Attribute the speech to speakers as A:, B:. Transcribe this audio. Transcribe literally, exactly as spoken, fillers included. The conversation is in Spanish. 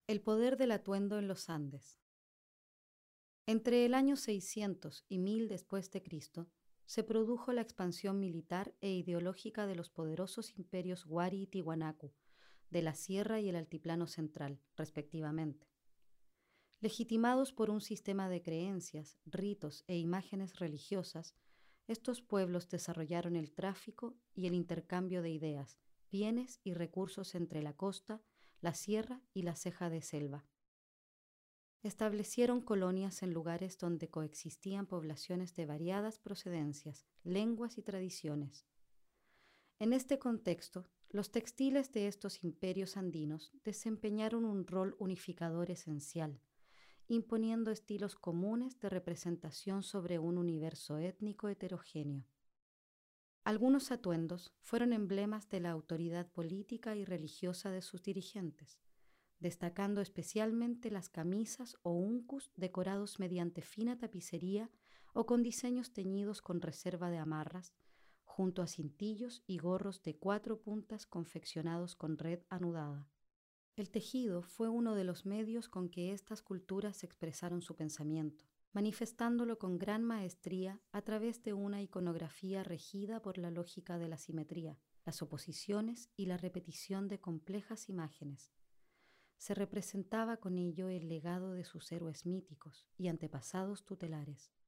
A: El poder del atuendo en los Andes. Entre el año seiscientos y mil después de Cristo, se produjo la expansión militar e ideológica de los poderosos imperios Huari y Tiwanaku, de la Sierra y el Altiplano Central, respectivamente. Legitimados por un sistema de creencias, ritos e imágenes religiosas, estos pueblos desarrollaron el tráfico y el intercambio de ideas, bienes y recursos entre la costa, la sierra y la ceja de selva. Establecieron colonias en lugares donde coexistían poblaciones de variadas procedencias, lenguas y tradiciones. En este contexto, los textiles de estos imperios andinos desempeñaron un rol unificador esencial, imponiendo estilos comunes de representación sobre un universo étnico heterogéneo. Algunos atuendos fueron emblemas de la autoridad política y religiosa de sus dirigentes, destacando especialmente las camisas o uncus decorados mediante fina tapicería o con diseños teñidos con reserva de amarras, junto a cintillos y gorros de cuatro puntas confeccionados con red anudada. El tejido fue uno de los medios con que estas culturas expresaron su pensamiento, manifestándolo con gran maestría a través de una iconografía regida por la lógica de la simetría, las oposiciones y la repetición de complejas imágenes. Se representaba con ello el legado de sus héroes míticos y antepasados tutelares.